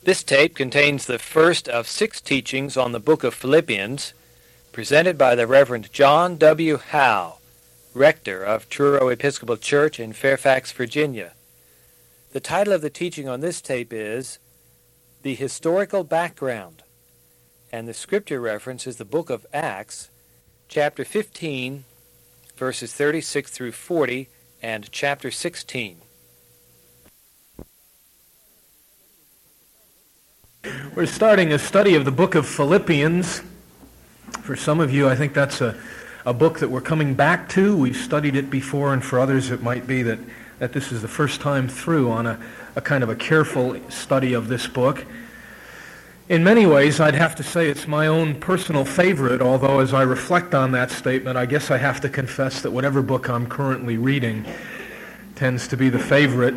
This tape contains the first of 6 teachings on the book of Philippians, presented by the Reverend John W. Howe, rector of Truro Episcopal Church in Fairfax, Virginia. The title of the teaching on this tape is The Historical Background, and the scripture reference is the book of Acts, chapter 15, verses 36 through 40, and chapter 16. We're starting a study of the book of Philippians. For some of you, I think that's a book that we're coming back to. We've studied it before, and for others it might be that this is the first time through on a kind of a careful study of this book. In many ways, I'd have to say it's my own personal favorite, although as I reflect on that statement, I guess I have to confess that whatever book I'm currently reading tends to be the favorite.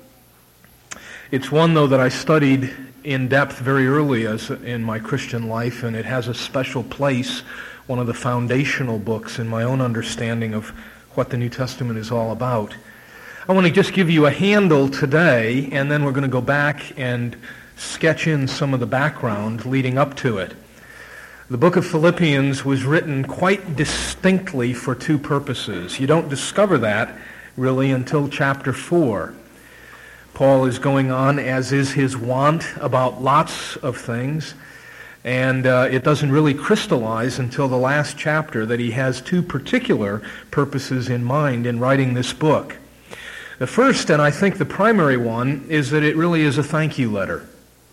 It's one, though, that I studied in depth very early in my Christian life, and it has a special place, one of the foundational books in my own understanding of what the New Testament is all about. I want to just give you a handle today, and then we're going to go back and sketch in some of the background leading up to it. The book of Philippians was written quite distinctly for 2 purposes. You don't discover that really until chapter 4. Paul is going on, as is his wont, about lots of things, and it doesn't really crystallize until the last chapter that he has 2 particular purposes in mind in writing this book. The first, and I think the primary one, is that it really is a thank you letter.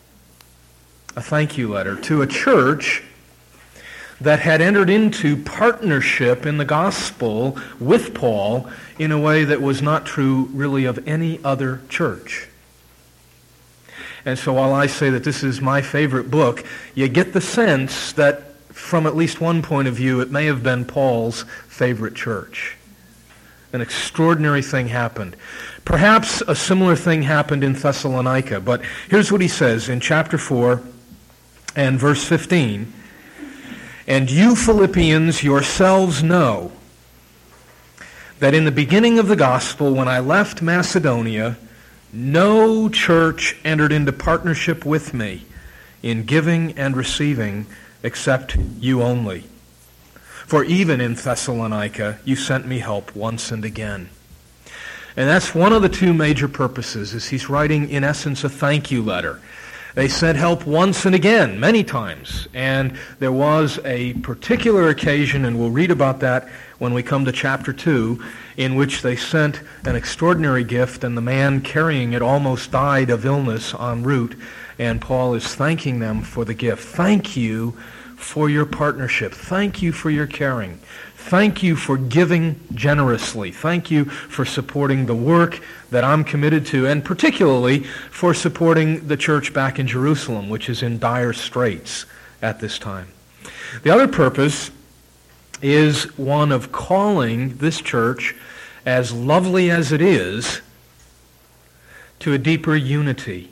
A thank you letter to a church that had entered into partnership in the gospel with Paul in a way that was not true really of any other church. And so while I say that this is my favorite book, you get the sense that from at least one point of view, it may have been Paul's favorite church. An extraordinary thing happened. Perhaps a similar thing happened in Thessalonica, but here's what he says in chapter 4 and verse 15. And you Philippians yourselves know that in the beginning of the gospel, when I left Macedonia, no church entered into partnership with me in giving and receiving except you only. For even in Thessalonica, you sent me help once and again. And that's one of the 2 major purposes, is he's writing, in essence, a thank you letter. They sent help once and again, many times. And there was a particular occasion, and we'll read about that when we come to chapter 2, in which they sent an extraordinary gift, and the man carrying it almost died of illness en route, and Paul is thanking them for the gift. Thank you for your partnership. Thank you for your caring. Thank you for giving generously. Thank you for supporting the work that I'm committed to, and particularly for supporting the church back in Jerusalem, which is in dire straits at this time. The other purpose is one of calling this church, as lovely as it is, to a deeper unity.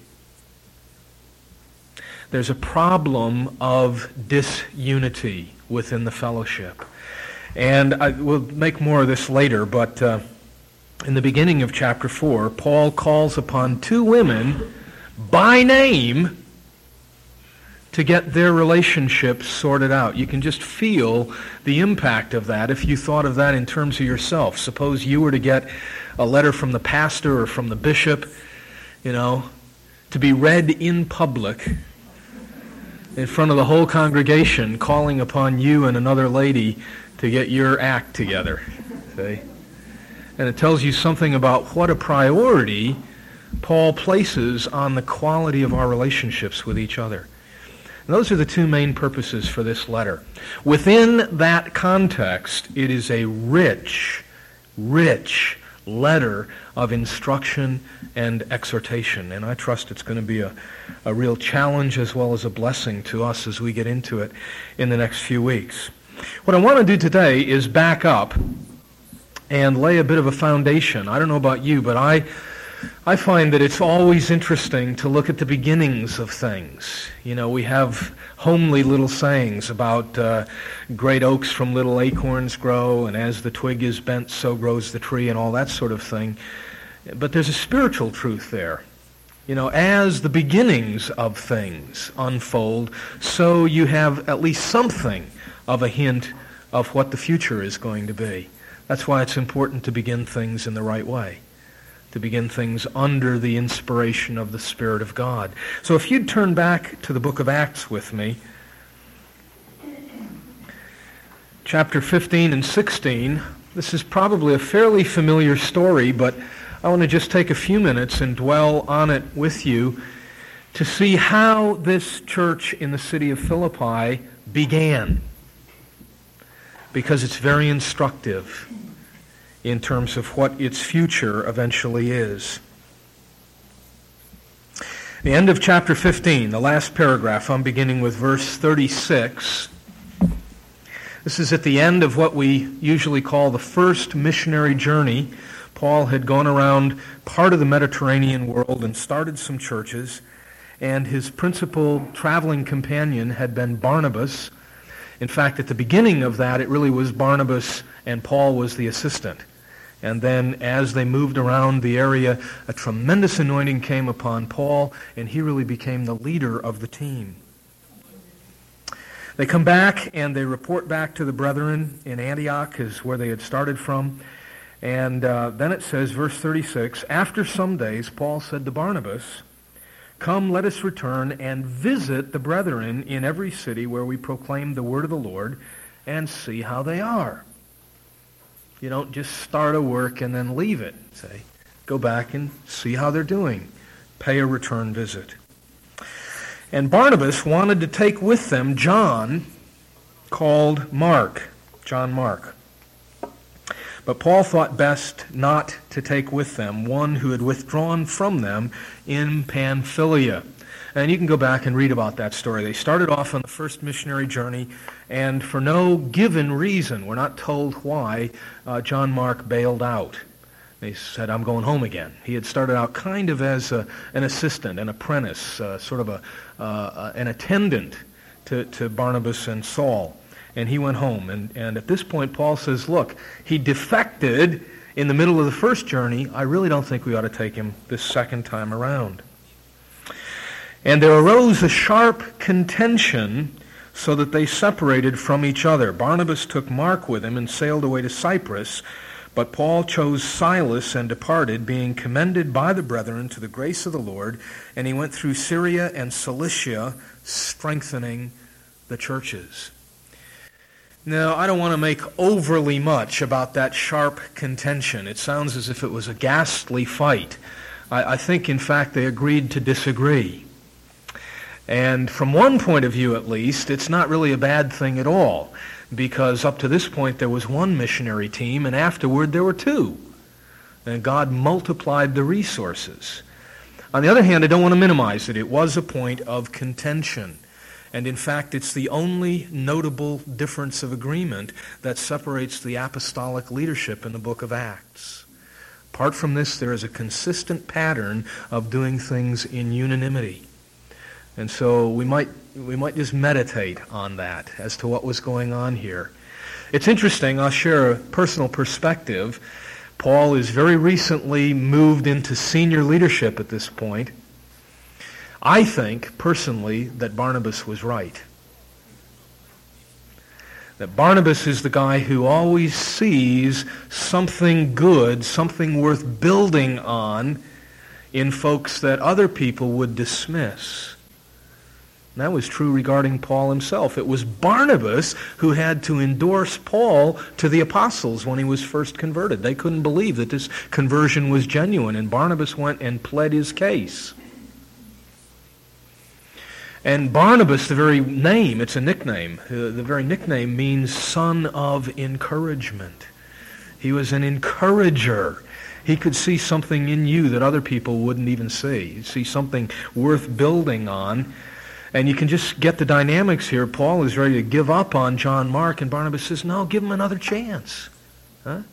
There's a problem of disunity within the fellowship. And I will make more of this later, but in the beginning of chapter 4, Paul calls upon 2 women by name to get their relationships sorted out. You can just feel the impact of that if you thought of that in terms of yourself. Suppose you were to get a letter from the pastor or from the bishop, to be read in public in front of the whole congregation, calling upon you and another lady to get your act together. See? And it tells you something about what a priority Paul places on the quality of our relationships with each other. And those are the 2 main purposes for this letter. Within that context, it is a rich letter of instruction and exhortation. And I trust it's going to be a real challenge as well as a blessing to us as we get into it in the next few weeks. What I want to do today is back up and lay a bit of a foundation. I don't know about you, but I find that it's always interesting to look at the beginnings of things. We have homely little sayings about great oaks from little acorns grow, and as the twig is bent, so grows the tree, and all that sort of thing. But there's a spiritual truth there. As the beginnings of things unfold, so you have at least something of a hint of what the future is going to be. That's why it's important to begin things in the right way, to begin things under the inspiration of the Spirit of God. So if you'd turn back to the book of Acts with me, chapter 15 and 16, this is probably a fairly familiar story, but I want to just take a few minutes and dwell on it with you to see how this church in the city of Philippi began, because it's very instructive in terms of what its future eventually is. The end of chapter 15, the last paragraph, I'm beginning with verse 36. This is at the end of what we usually call the first missionary journey. Paul had gone around part of the Mediterranean world and started some churches, and his principal traveling companion had been Barnabas. In fact, at the beginning of that, it really was Barnabas and Paul was the assistant. And then as they moved around the area, a tremendous anointing came upon Paul, and he really became the leader of the team. They come back and they report back to the brethren in Antioch, is where they had started from. And then it says, verse 36, after some days, Paul said to Barnabas, come, let us return and visit the brethren in every city where we proclaim the word of the Lord and see how they are. You don't just start a work and then leave it. Say, go back and see how they're doing. Pay a return visit. And Barnabas wanted to take with them John, called Mark, John Mark. But Paul thought best not to take with them one who had withdrawn from them in Pamphylia. And you can go back and read about that story. They started off on the first missionary journey, and for no given reason, we're not told why, John Mark bailed out. He said, I'm going home again. He had started out kind of as an assistant, an apprentice, sort of an attendant to Barnabas and Saul. And he went home. And at this point, Paul says, look, he defected in the middle of the first journey. I really don't think we ought to take him this second time around. And there arose a sharp contention so that they separated from each other. Barnabas took Mark with him and sailed away to Cyprus, but Paul chose Silas and departed, being commended by the brethren to the grace of the Lord, and he went through Syria and Cilicia, strengthening the churches. Now, I don't want to make overly much about that sharp contention. It sounds as if it was a ghastly fight. I think, in fact, they agreed to disagree. And from one point of view, at least, it's not really a bad thing at all, because up to this point there was one missionary team, and afterward there were two. And God multiplied the resources. On the other hand, I don't want to minimize it. It was a point of contention. And in fact, it's the only notable difference of agreement that separates the apostolic leadership in the book of Acts. Apart from this, there is a consistent pattern of doing things in unanimity. And so we might just meditate on that as to what was going on here. It's interesting. I'll share a personal perspective. Paul is very recently moved into senior leadership at this point. I think, personally, that Barnabas was right. That Barnabas is the guy who always sees something good, something worth building on in folks that other people would dismiss. And that was true regarding Paul himself. It was Barnabas who had to endorse Paul to the apostles when he was first converted. They couldn't believe that this conversion was genuine, and Barnabas went and pled his case. And Barnabas, the very name, it's a nickname. The very nickname means son of encouragement. He was an encourager. He could see something in you that other people wouldn't even see. He'd see something worth building on. And you can just get the dynamics here. Paul is ready to give up on John Mark, and Barnabas says, no, give him another chance. Huh?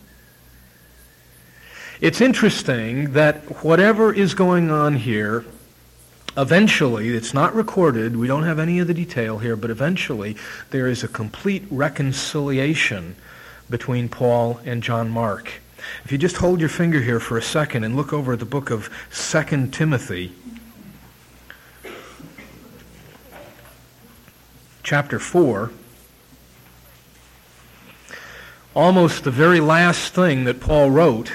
It's interesting that whatever is going on here, eventually, it's not recorded, we don't have any of the detail here, but eventually there is a complete reconciliation between Paul and John Mark. If you just hold your finger here for a second and look over at the book of 2 Timothy, chapter 4, almost the very last thing that Paul wrote.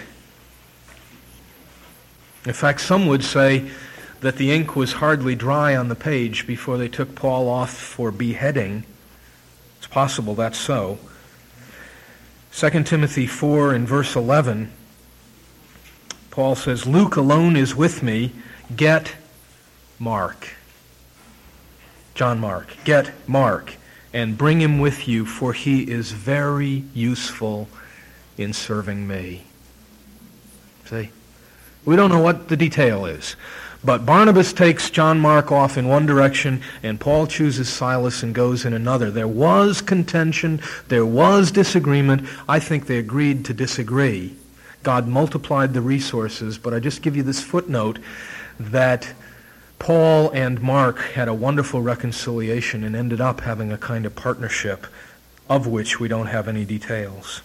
In fact, some would say that the ink was hardly dry on the page before they took Paul off for beheading. It's possible that's so. 2 Timothy 4 and verse 11, Paul says, Luke alone is with me. Get Mark. John Mark. Get Mark and bring him with you, for he is very useful in serving me. See? We don't know what the detail is. But Barnabas takes John Mark off in one direction, and Paul chooses Silas and goes in another. There was contention. There was disagreement. I think they agreed to disagree. God multiplied the resources, but I just give you this footnote that Paul and Mark had a wonderful reconciliation and ended up having a kind of partnership of which we don't have any details.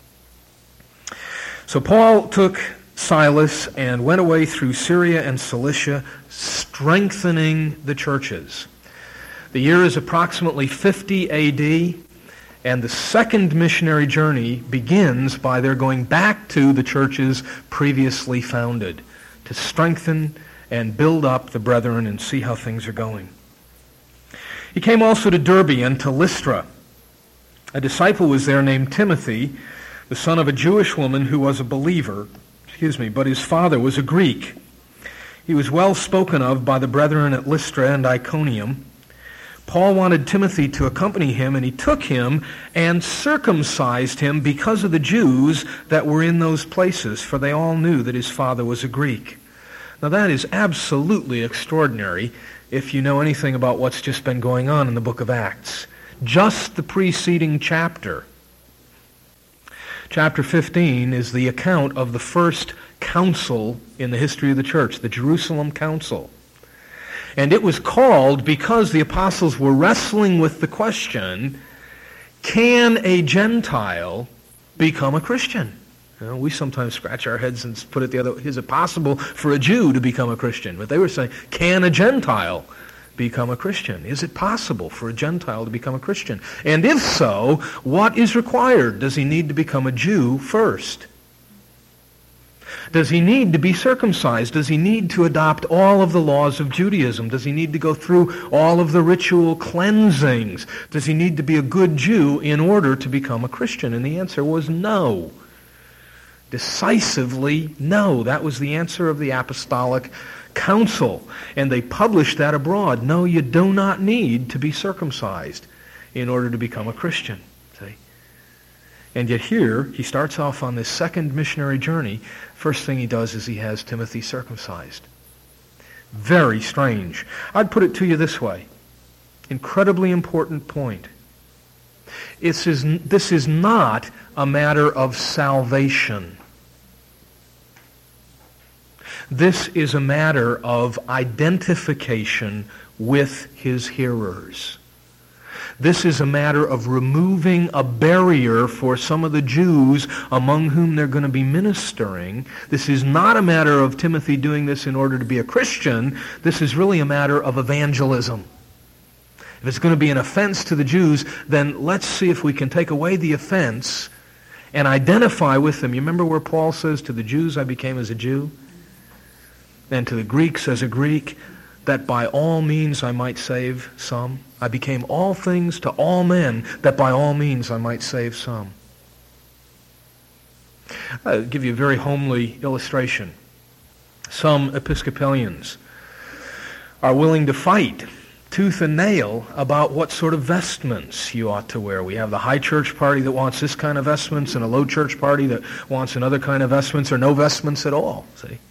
So Paul took Silas and went away through Syria and Cilicia, strengthening the churches. The year is approximately 50 A.D., and the second missionary journey begins by their going back to the churches previously founded to strengthen and build up the brethren and see how things are going. He came also to Derbe and to Lystra. A disciple was there named Timothy, the son of a Jewish woman who was a believer, but his father was a Greek. He was well spoken of by the brethren at Lystra and Iconium. Paul wanted Timothy to accompany him, and he took him and circumcised him because of the Jews that were in those places, for they all knew that his father was a Greek. Now that is absolutely extraordinary if you know anything about what's just been going on in the book of Acts. Just the preceding chapter. Chapter 15 is the account of the first council in the history of the church, the Jerusalem Council. And it was called because the apostles were wrestling with the question, can a Gentile become a Christian? You know, we sometimes scratch our heads and put it the other way. Is it possible for a Jew to become a Christian? But they were saying, can a Gentile become a Christian? Is it possible for a Gentile to become a Christian? And if so, what is required? Does he need to become a Jew first? Does he need to be circumcised? Does he need to adopt all of the laws of Judaism? Does he need to go through all of the ritual cleansings? Does he need to be a good Jew in order to become a Christian? And the answer was no. Decisively no. That was the answer of the apostolic council. And they published that abroad. No, you do not need to be circumcised in order to become a Christian. See? And yet here, he starts off on this second missionary journey. First thing he does is he has Timothy circumcised. Very strange. I'd put it to you this way. Incredibly important point. This is not a matter of salvation. This is a matter of identification with his hearers. This is a matter of removing a barrier for some of the Jews among whom they're going to be ministering. This is not a matter of Timothy doing this in order to be a Christian. This is really a matter of evangelism. If it's going to be an offense to the Jews, then let's see if we can take away the offense and identify with them. You remember where Paul says, to the Jews I became as a Jew, and to the Greeks as a Greek, that by all means I might save some. I became all things to all men, that by all means I might save some. I'll give you a very homely illustration. Some Episcopalians are willing to fight tooth and nail about what sort of vestments you ought to wear. We have the high church party that wants this kind of vestments and a low church party that wants another kind of vestments or no vestments at all. See?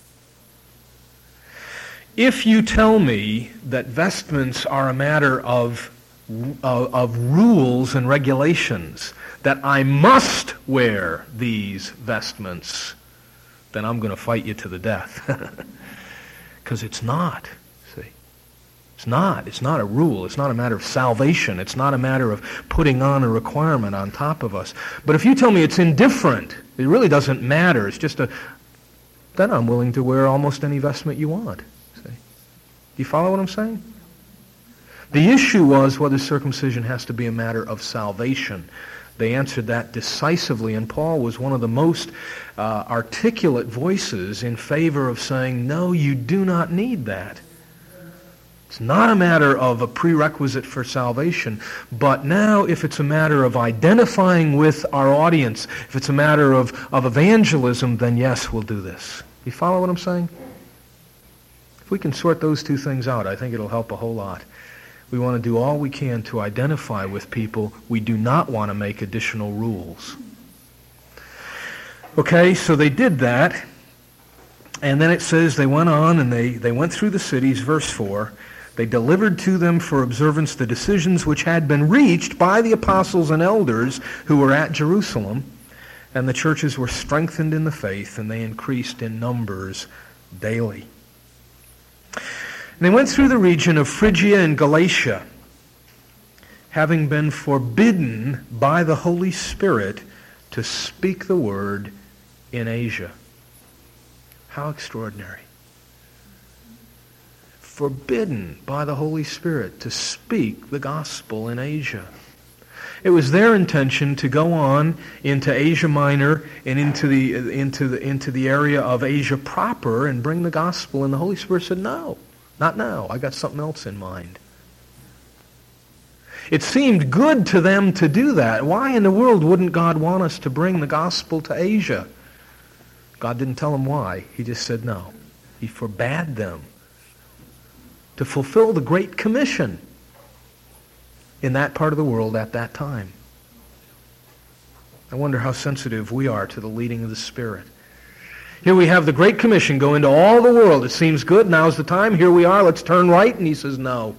If you tell me that vestments are a matter of rules and regulations, that I must wear these vestments, then I'm going to fight you to the death. Because it's not. It's not a rule. It's not a matter of salvation. It's not a matter of putting on a requirement on top of us. But if you tell me it's indifferent, it really doesn't matter, it's just then I'm willing to wear almost any vestment you want. See? Do you follow what I'm saying? The issue was whether circumcision has to be a matter of salvation. They answered that decisively, and Paul was one of the most articulate voices in favor of saying, no, you do not need that. It's not a matter of a prerequisite for salvation, but now if it's a matter of identifying with our audience, if it's a matter of evangelism, then yes, we'll do this. You follow what I'm saying? If we can sort those two things out, I think it'll help a whole lot. We want to do all we can to identify with people. We do not want to make additional rules. Okay, so they did that. And then it says they went on and they went through the cities, verse 4. They delivered to them for observance the decisions which had been reached by the apostles and elders who were at Jerusalem. And the churches were strengthened in the faith, and they increased in numbers daily. And they went through the region of Phrygia and Galatia, having been forbidden by the Holy Spirit to speak the word in Asia. How extraordinary. Forbidden by the Holy Spirit to speak the gospel in Asia. It was their intention to go on into Asia Minor and into the area of Asia proper and bring the gospel, and the Holy Spirit said, no, not now. I got something else in mind. It seemed good to them to do that. Why in the world wouldn't God want us to bring the gospel to Asia? God didn't tell them why. He just said no. He forbade them to fulfill the Great Commission in that part of the world at that time. I wonder how sensitive we are to the leading of the Spirit. Here we have the Great Commission, go into all the world. It seems good, now's the time, here we are, let's turn right. And he says no.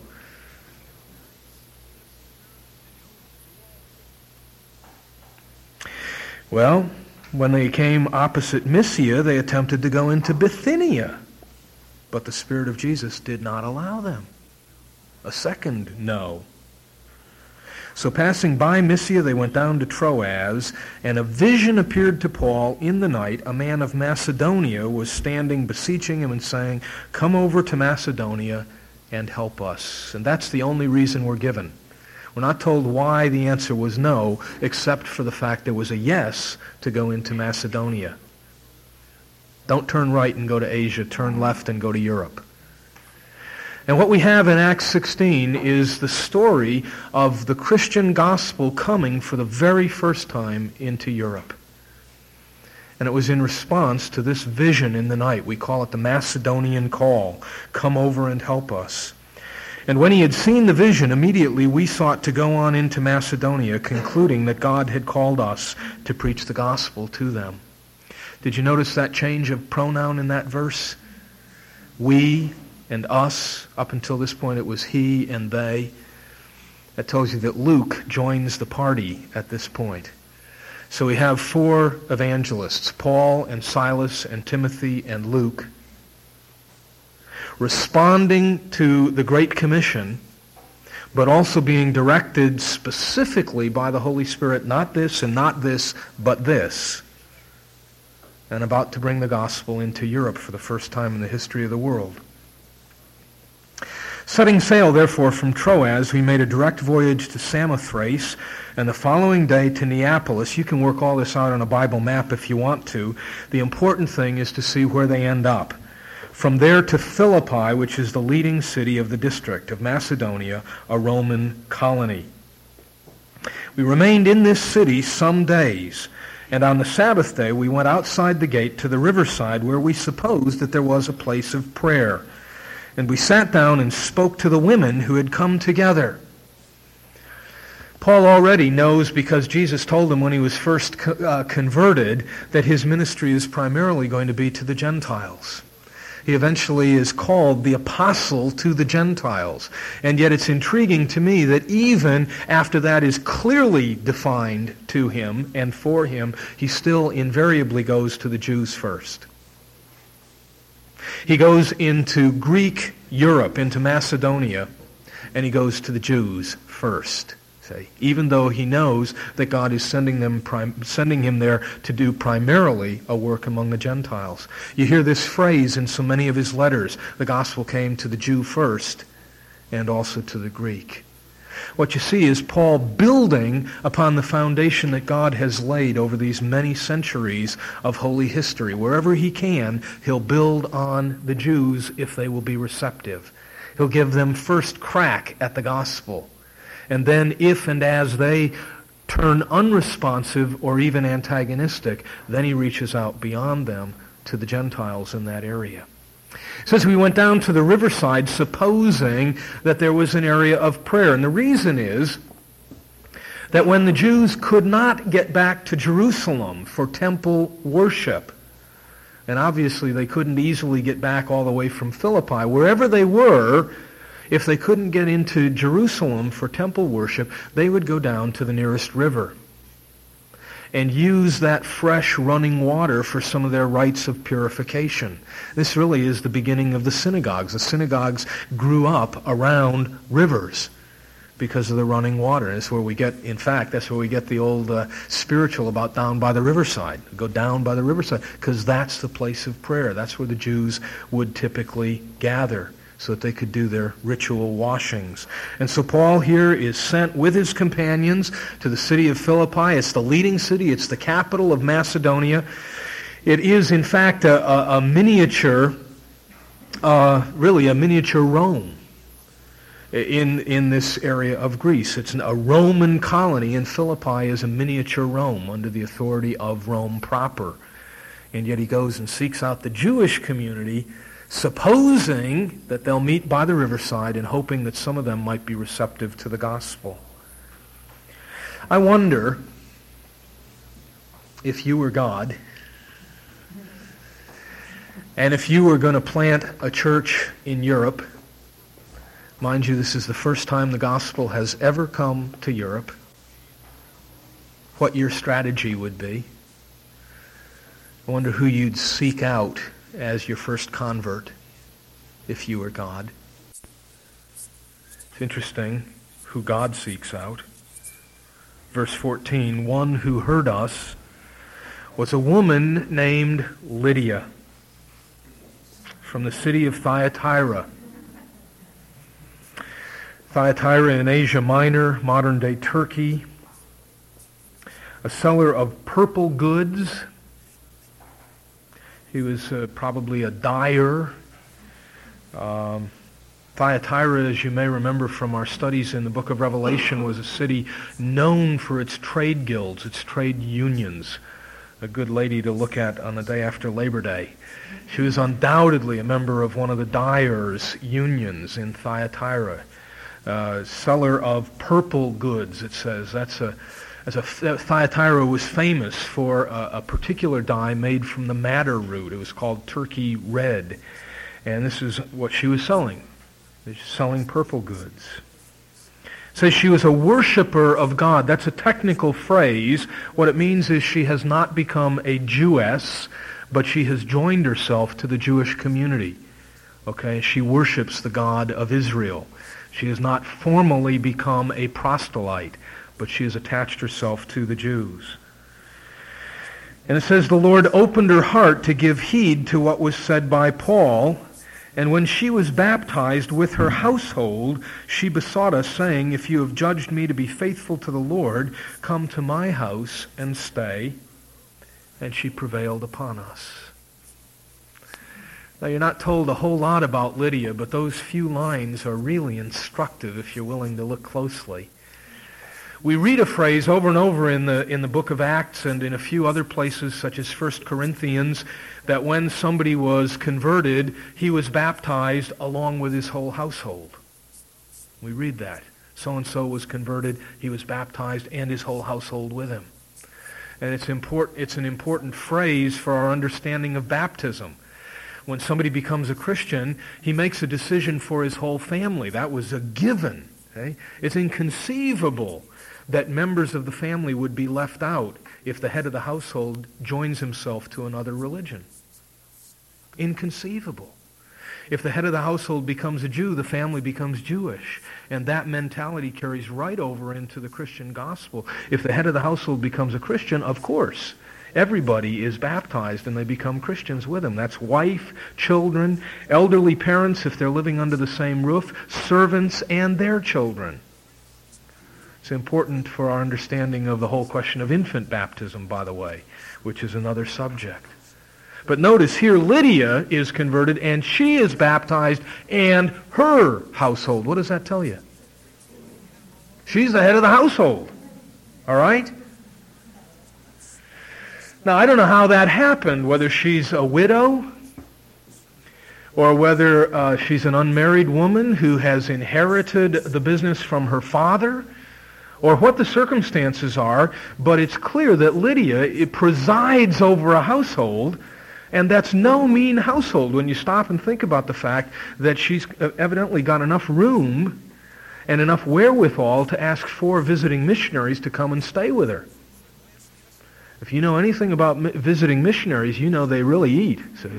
Well, when they came opposite Mysia, they attempted to go into Bithynia. But the Spirit of Jesus did not allow them. A second no. So passing by Mysia, they went down to Troas, and a vision appeared to Paul in the night. A man of Macedonia was standing, beseeching him and saying, come over to Macedonia and help us. And that's the only reason we're given. We're not told why the answer was no, except for the fact there was a yes to go into Macedonia. Don't turn right and go to Asia, turn left and go to Europe. And what we have in Acts 16 is the story of the Christian gospel coming for the very first time into Europe. And it was in response to this vision in the night. We call it the Macedonian call. Come over and help us. And when he had seen the vision, immediately we sought to go on into Macedonia, concluding that God had called us to preach the gospel to them. Did you notice that change of pronoun in that verse? We and us. Up until this point it was he and they. That tells you that Luke joins the party at this point. So we have 4 evangelists, Paul and Silas and Timothy and Luke, responding to the Great Commission, but also being directed specifically by the Holy Spirit, not this and not this, but this, and about to bring the gospel into Europe for the first time in the history of the world. Setting sail, therefore, from Troas, we made a direct voyage to Samothrace, and the following day to Neapolis. You can work all this out on a Bible map if you want to. The important thing is to see where they end up. From there to Philippi, which is the leading city of the district of Macedonia, a Roman colony. We remained in this city some days, and on the Sabbath day we went outside the gate to the riverside where we supposed that there was a place of prayer. And we sat down and spoke to the women who had come together. Paul already knows, because Jesus told him when he was first converted, that his ministry is primarily going to be to the Gentiles. He eventually is called the apostle to the Gentiles. And yet it's intriguing to me that even after that is clearly defined to him and for him, he still invariably goes to the Jews first. He goes into Greek Europe, into Macedonia, and he goes to the Jews first. Even though he knows that God is sending him there to do primarily a work among the Gentiles. You hear this phrase in so many of his letters. The gospel came to the Jew first, and also to the Greek. What you see is Paul building upon the foundation that God has laid over these many centuries of holy history. Wherever he can, he'll build on the Jews if they will be receptive. He'll give them first crack at the gospel. And then if and as they turn unresponsive or even antagonistic, then he reaches out beyond them to the Gentiles in that area. It says we went down to the riverside supposing that there was an area of prayer. And the reason is that when the Jews could not get back to Jerusalem for temple worship, and obviously they couldn't easily get back all the way from Philippi, wherever they were, if they couldn't get into Jerusalem for temple worship, they would go down to the nearest river and use that fresh running water for some of their rites of purification. This really is the beginning of the synagogues. The synagogues grew up around rivers because of the running water. That's where we get, in fact, that's where we get the old spiritual about down by the riverside. Go down by the riverside, because that's the place of prayer. That's where the Jews would typically gather, so that they could do their ritual washings. And so Paul here is sent with his companions to the city of Philippi. It's the leading city. It's the capital of Macedonia. It is, in fact, a miniature, really a miniature Rome in this area of Greece. It's a Roman colony, and Philippi is a miniature Rome under the authority of Rome proper. And yet he goes and seeks out the Jewish community, supposing that they'll meet by the riverside and hoping that some of them might be receptive to the gospel. I wonder if you were God, and if you were going to plant a church in Europe. Mind you, this is the first time the gospel has ever come to Europe. What your strategy would be. I wonder who you'd seek out as your first convert if you were God. It's interesting who God seeks out. Verse 14, one who heard us was a woman named Lydia from the city of Thyatira. Thyatira in Asia Minor, modern-day Turkey. A seller of purple goods. He was probably a dyer. Thyatira, as you may remember from our studies in the book of Revelation, was a city known for its trade guilds, its trade unions. A good lady to look at on the day after Labor Day. She was undoubtedly a member of one of the dyers' unions in Thyatira. Seller of purple goods, it says. Thyatira was famous for a particular dye made from the madder root. It was called Turkey red. And this is what she was selling. She's selling purple goods. It says she was a worshiper of God. That's a technical phrase. What it means is she has not become a Jewess, but she has joined herself to the Jewish community. Okay? She worships the God of Israel. She has not formally become a proselyte, but she has attached herself to the Jews. And it says, the Lord opened her heart to give heed to what was said by Paul, and when she was baptized with her household, she besought us, saying, if you have judged me to be faithful to the Lord, come to my house and stay. And she prevailed upon us. Now, you're not told a whole lot about Lydia, but those few lines are really instructive if you're willing to look closely. We read a phrase over and over in the book of Acts and in a few other places, such as 1 Corinthians, that when somebody was converted, he was baptized along with his whole household. We read that. So-and-so was converted, he was baptized, and his whole household with him. And it's an important phrase for our understanding of baptism. When somebody becomes a Christian, he makes a decision for his whole family. That was a given. Okay? It's inconceivable that members of the family would be left out if the head of the household joins himself to another religion. Inconceivable. If the head of the household becomes a Jew, the family becomes Jewish. And that mentality carries right over into the Christian gospel. If the head of the household becomes a Christian, of course, Everybody is baptized and they become Christians with him. That's wife, children, elderly parents if they're living under the same roof, servants and their children. It's important for our understanding of the whole question of infant baptism, by the way, which is another subject. But notice here Lydia is converted and she is baptized and her household. What does that tell you? She's the head of the household. All right? Now, I don't know how that happened, whether she's a widow or whether she's an unmarried woman who has inherited the business from her father, or what the circumstances are, but it's clear that Lydia presides over a household, and that's no mean household when you stop and think about the fact that she's evidently got enough room and enough wherewithal to ask 4 visiting missionaries to come and stay with her. If you know anything about visiting missionaries, you know they really eat, see?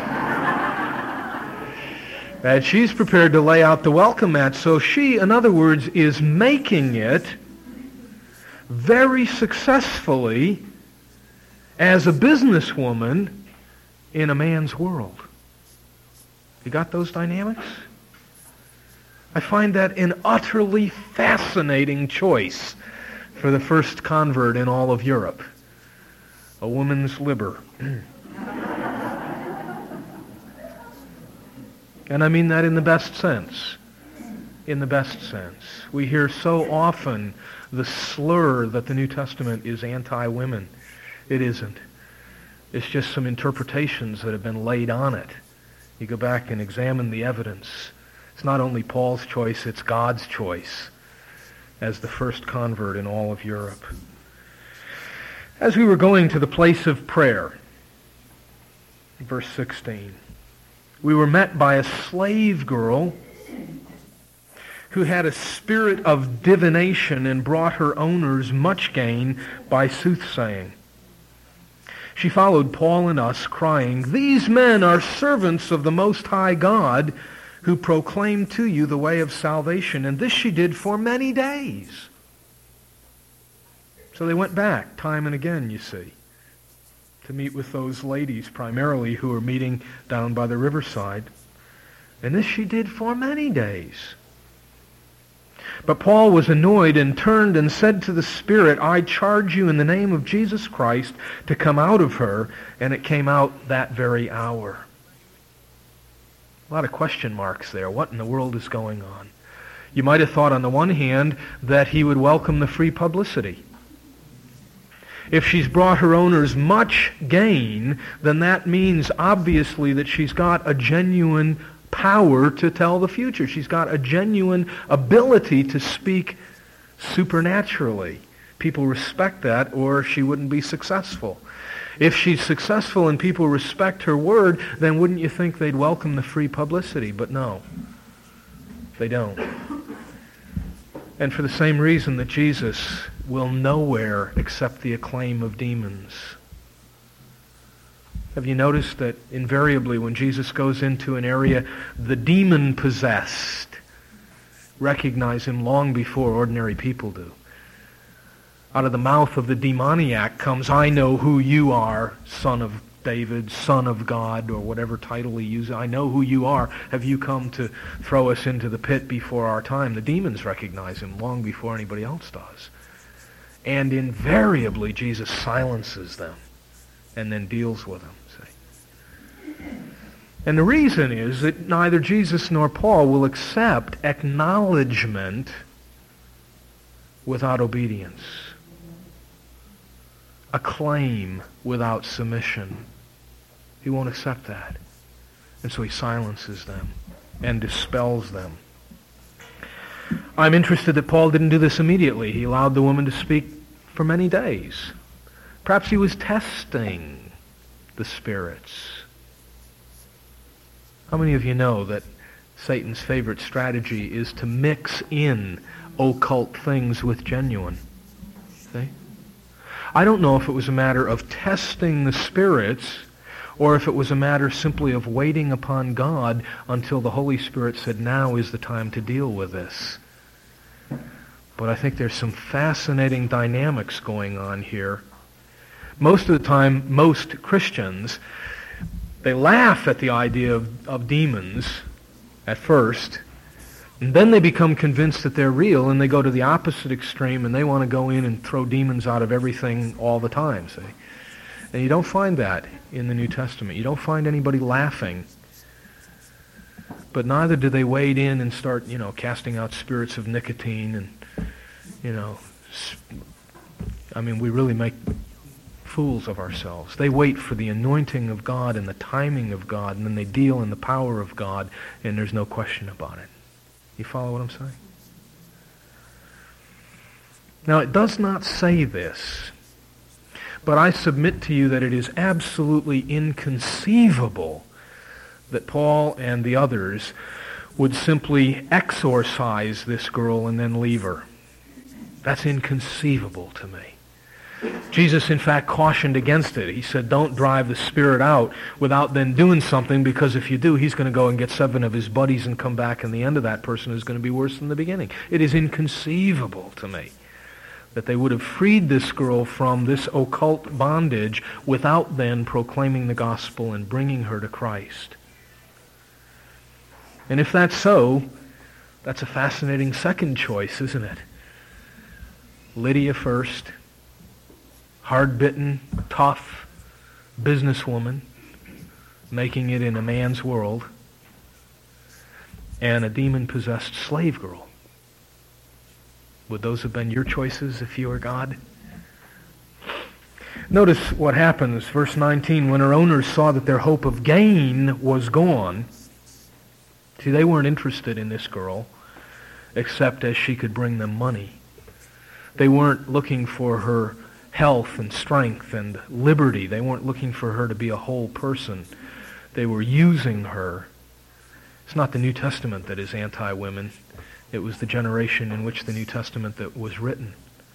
And she's prepared to lay out the welcome mat. So she, in other words, is making it very successfully as a businesswoman in a man's world. You got those dynamics? I find that an utterly fascinating choice for the first convert in all of Europe. A woman's liber. And I mean that in the best sense. In the best sense. We hear so often the slur that the New Testament is anti-women. It isn't. It's just some interpretations that have been laid on it. You go back and examine the evidence. It's not only Paul's choice, it's God's choice as the first convert in all of Europe. As we were going to the place of prayer, verse 16, we were met by a slave girl who had a spirit of divination and brought her owners much gain by soothsaying. She followed Paul and us, crying, "These men are servants of the Most High God, who proclaim to you the way of salvation." And this she did for many days. So they went back time and again, you see, to meet with those ladies primarily who were meeting down by the riverside. And this she did for many days. But Paul was annoyed and turned and said to the Spirit, "I charge you in the name of Jesus Christ to come out of her." And it came out that very hour. A lot of question marks there. What in the world is going on? You might have thought on the one hand that he would welcome the free publicity. If she's brought her owners much gain, then that means obviously that she's got a genuine power to tell the future. She's got a genuine ability to speak supernaturally. People respect that, or she wouldn't be successful. If she's successful and people respect her word, then wouldn't you think they'd welcome the free publicity? But no, they don't. And for the same reason that Jesus will nowhere accept the acclaim of demons. Have you noticed that invariably when Jesus goes into an area, the demon-possessed recognize him long before ordinary people do? Out of the mouth of the demoniac comes, "I know who you are, Son of David, Son of God," or whatever title he uses. "I know who you are. Have you come to throw us into the pit before our time?" The demons recognize him long before anybody else does. And invariably Jesus silences them and then deals with them. See? And the reason is that neither Jesus nor Paul will accept acknowledgement without obedience, acclaim without submission. He won't accept that. And so he silences them and dispels them. I'm interested that Paul didn't do this immediately. He allowed the woman to speak for many days. Perhaps he was testing the spirits. How many of you know that Satan's favorite strategy is to mix in occult things with genuine? See? I don't know if it was a matter of testing the spirits or if it was a matter simply of waiting upon God until the Holy Spirit said, "Now is the time to deal with this." But I think there's some fascinating dynamics going on here. Most of the time, most Christians, they laugh at the idea of demons at first, and then they become convinced that they're real, and they go to the opposite extreme, and they want to go in and throw demons out of everything all the time, see? And you don't find that in the New Testament. You don't find anybody laughing. But neither do they wade in and start, casting out spirits of nicotine and, we really make fools of ourselves. They wait for the anointing of God and the timing of God, and then they deal in the power of God, and there's no question about it. You follow what I'm saying? Now, it does not say this, but I submit to you that it is absolutely inconceivable that Paul and the others would simply exorcise this girl and then leave her. That's inconceivable to me. Jesus, in fact, cautioned against it. He said, don't drive the spirit out without then doing something, because if you do, he's going to go and get 7 of his buddies and come back, and the end of that person is going to be worse than the beginning. It is inconceivable to me that they would have freed this girl from this occult bondage without then proclaiming the gospel and bringing her to Christ. And if that's so, that's a fascinating second choice, isn't it? Lydia first, hard-bitten, tough businesswoman, making it in a man's world, and a demon-possessed slave girl. Would those have been your choices if you were God? Notice what happens, verse 19, when her owners saw that their hope of gain was gone. See, they weren't interested in this girl, except as she could bring them money. They weren't looking for her health and strength and liberty. They weren't looking for her to be a whole person. They were using her. It's not the New Testament that is anti-women. It was the generation in which the New Testament that was written.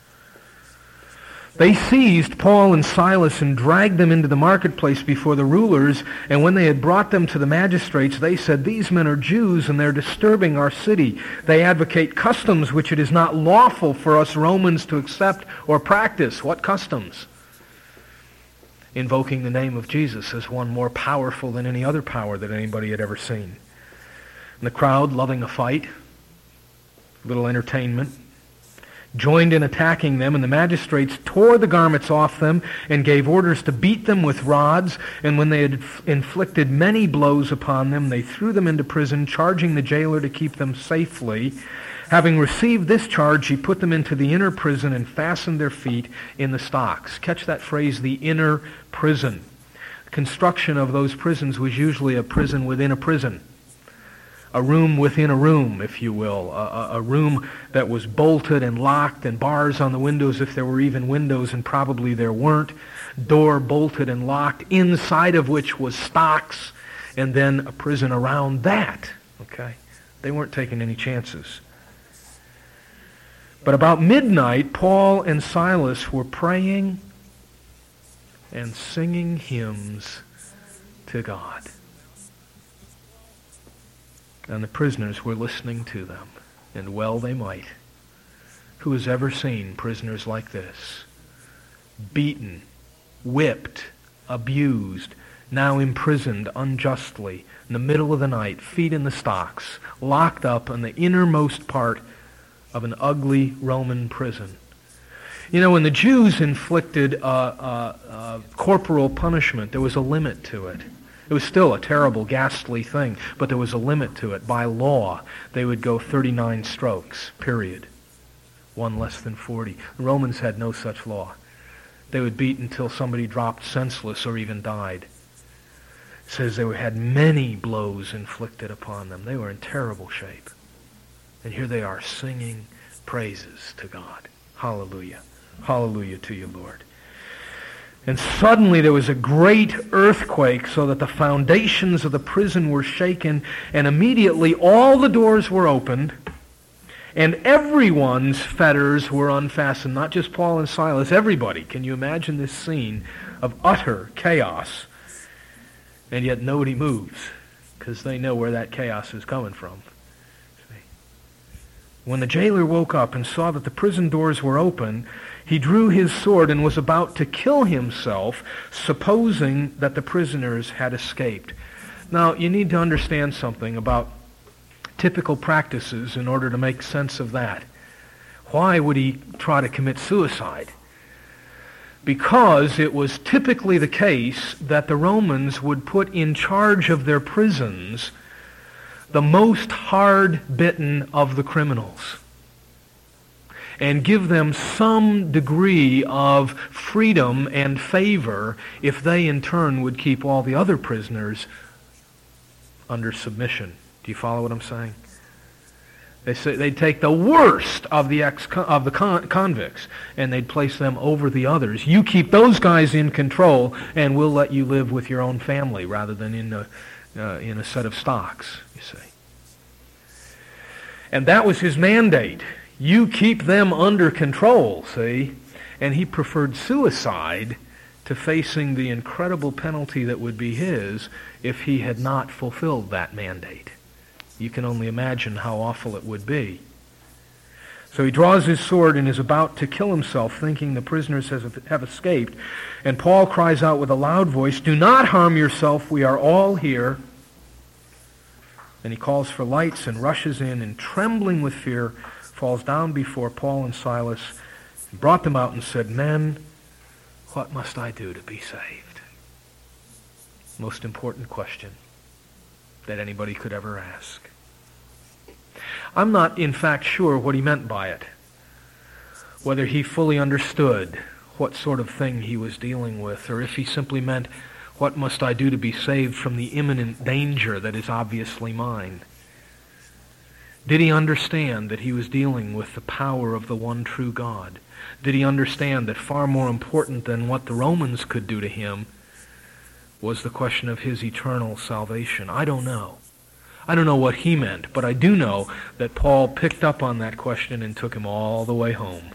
They seized Paul and Silas and dragged them into the marketplace before the rulers, and when they had brought them to the magistrates, they said, "These men are Jews, and they're disturbing our city. They advocate customs which it is not lawful for us Romans to accept or practice." What customs? Invoking the name of Jesus as one more powerful than any other power that anybody had ever seen. And the crowd, loving a fight, little entertainment, joined in attacking them, and the magistrates tore the garments off them and gave orders to beat them with rods. And when they had inflicted many blows upon them, they threw them into prison, charging the jailer to keep them safely. Having received this charge, he put them into the inner prison and fastened their feet in the stocks. Catch that phrase, the inner prison. The construction of those prisons was usually a prison within a prison. A room within a room, if you will. A room that was bolted and locked, and bars on the windows if there were even windows, and probably there weren't. Door bolted and locked, inside of which was stocks, and then a prison around that. Okay? They weren't taking any chances. But about midnight, Paul and Silas were praying and singing hymns to God. And the prisoners were listening to them, and well they might. Who has ever seen prisoners like this? Beaten, whipped, abused, now imprisoned unjustly, in the middle of the night, feet in the stocks, locked up in the innermost part of an ugly Roman prison. You know, when the Jews inflicted corporal punishment, there was a limit to it. It was still a terrible, ghastly thing, but there was a limit to it. By law, they would go 39 strokes, period. One less than 40. The Romans had no such law. They would beat until somebody dropped senseless or even died. It says they had many blows inflicted upon them. They were in terrible shape. And here they are singing praises to God. Hallelujah. Hallelujah to you, Lord. And suddenly there was a great earthquake, so that the foundations of the prison were shaken, and immediately all the doors were opened, and everyone's fetters were unfastened, not just Paul and Silas, everybody. Can you imagine this scene of utter chaos? And yet nobody moves, because they know where that chaos is coming from. When the jailer woke up and saw that the prison doors were open, he drew his sword and was about to kill himself, supposing that the prisoners had escaped. Now, you need to understand something about typical practices in order to make sense of that. Why would he try to commit suicide? Because it was typically the case that the Romans would put in charge of their prisons the most hard-bitten of the criminals and give them some degree of freedom and favor if they in turn would keep all the other prisoners under submission. Do you follow what I'm saying? They say they'd take the worst of the convicts and they'd place them over the others. You keep those guys in control, and we'll let you live with your own family rather than in a set of stocks. You see, and that was his mandate. You keep them under control. See, and he preferred suicide to facing the incredible penalty that would be his if he had not fulfilled that mandate. You can only imagine how awful it would be. So he draws his sword and is about to kill himself, thinking the prisoners have escaped. And Paul cries out with a loud voice, "Do not harm yourself, we are all here." And he calls for lights and rushes in, and trembling with fear, falls down before Paul and Silas, and brought them out and said, "Men, what must I do to be saved?" Most important question that anybody could ever ask. I'm not, in fact, sure what he meant by it, whether he fully understood what sort of thing he was dealing with, or if he simply meant, what must I do to be saved from the imminent danger that is obviously mine? Did he understand that he was dealing with the power of the one true God? Did he understand that far more important than what the Romans could do to him was the question of his eternal salvation? I don't know. I don't know what he meant, but I do know that Paul picked up on that question and took him all the way home.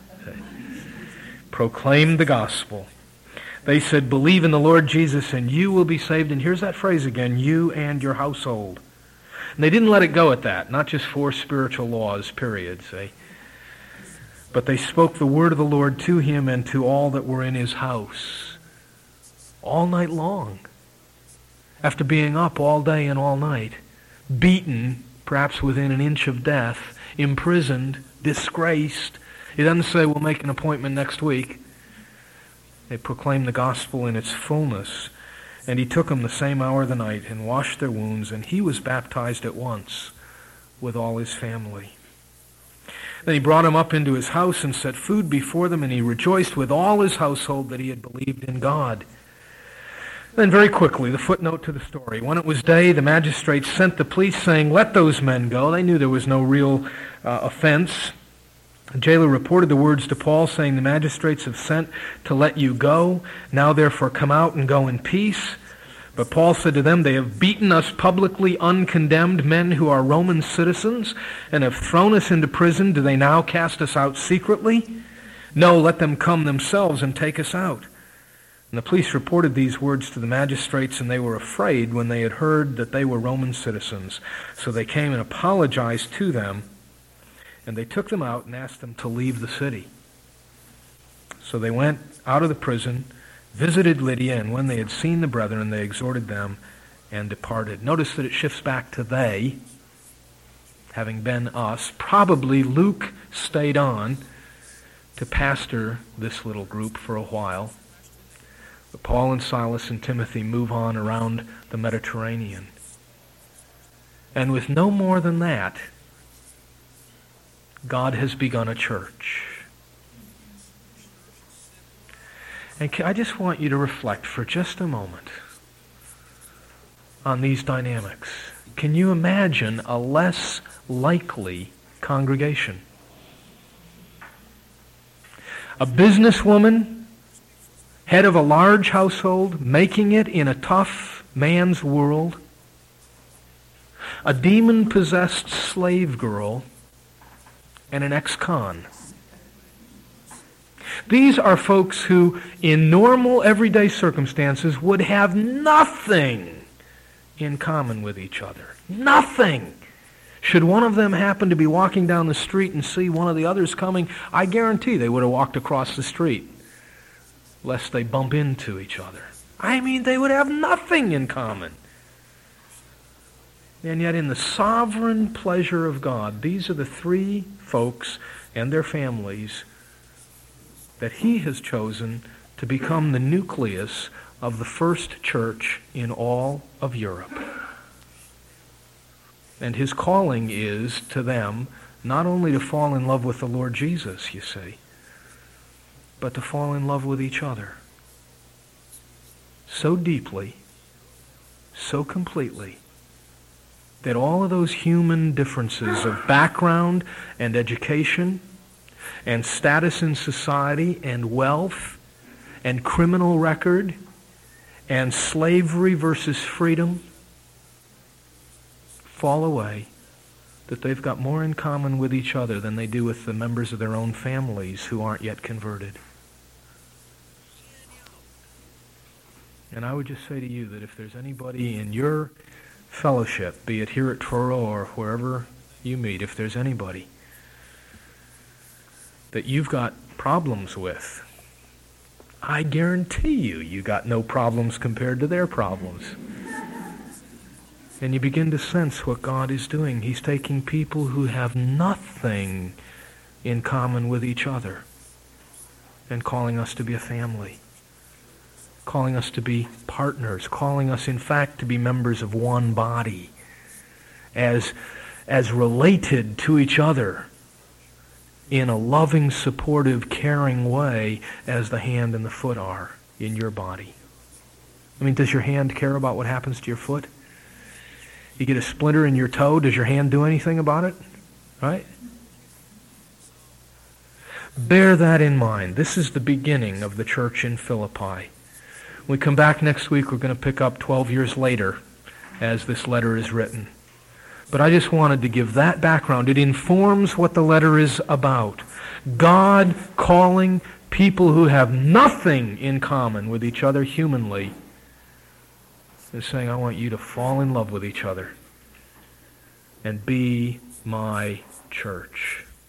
Proclaimed the gospel. They said, "Believe in the Lord Jesus and you will be saved." And here's that phrase again, "you and your household." And they didn't let it go at that, not just 4 spiritual laws, period, see. But they spoke the word of the Lord to him and to all that were in his house all night long. After being up all day and all night, beaten, perhaps within an inch of death, imprisoned, disgraced. He doesn't say, "We'll make an appointment next week." They proclaimed the gospel in its fullness. And he took them the same hour of the night and washed their wounds, and he was baptized at once with all his family. Then he brought him up into his house and set food before them, and he rejoiced with all his household that he had believed in God. Then very quickly, the footnote to the story. When it was day, the magistrates sent the police saying, "Let those men go." They knew there was no real offense. The jailer reported the words to Paul, saying, "The magistrates have sent to let you go. Now therefore come out and go in peace." But Paul said to them, "They have beaten us publicly, uncondemned, men who are Roman citizens, and have thrown us into prison. Do they now cast us out secretly? No, let them come themselves and take us out." And the police reported these words to the magistrates, and they were afraid when they had heard that they were Roman citizens. So they came and apologized to them, and they took them out and asked them to leave the city. So they went out of the prison, visited Lydia, and when they had seen the brethren, they exhorted them and departed. Notice that it shifts back to they, having been us. Probably Luke stayed on to pastor this little group for a while. But Paul and Silas and Timothy move on around the Mediterranean. And with no more than that, God has begun a church. And I just want you to reflect for just a moment on these dynamics. Can you imagine a less likely congregation? A businesswoman, head of a large household, making it in a tough man's world. A demon-possessed slave girl, and an ex-con. These are folks who, in normal, everyday circumstances, would have nothing in common with each other. Nothing. Should one of them happen to be walking down the street and see one of the others coming, I guarantee they would have walked across the street, lest they bump into each other. I mean, they would have nothing in common. And yet in the sovereign pleasure of God, these are the three folks and their families that He has chosen to become the nucleus of the first church in all of Europe. And His calling is to them not only to fall in love with the Lord Jesus, you see, but to fall in love with each other. So deeply, so completely, that all of those human differences of background and education and status in society and wealth and criminal record and slavery versus freedom fall away, that they've got more in common with each other than they do with the members of their own families who aren't yet converted. And I would just say to you that if there's anybody in your fellowship, be it here at Truro or wherever you meet, if there's anybody that you've got problems with, I guarantee you got no problems compared to their problems. And you begin to sense what God is doing. He's taking people who have nothing in common with each other and calling us to be a family, calling us to be partners, calling us, in fact, to be members of one body, as related to each other in a loving, supportive, caring way as the hand and the foot are in your body. I mean, does your hand care about what happens to your foot? You get a splinter in your toe, does your hand do anything about it? Right? Bear that in mind. This is the beginning of the church in Philippi. When we come back next week, we're going to pick up 12 years later as this letter is written. But I just wanted to give that background. It informs what the letter is about. God calling people who have nothing in common with each other humanly and saying, I want you to fall in love with each other and be my church.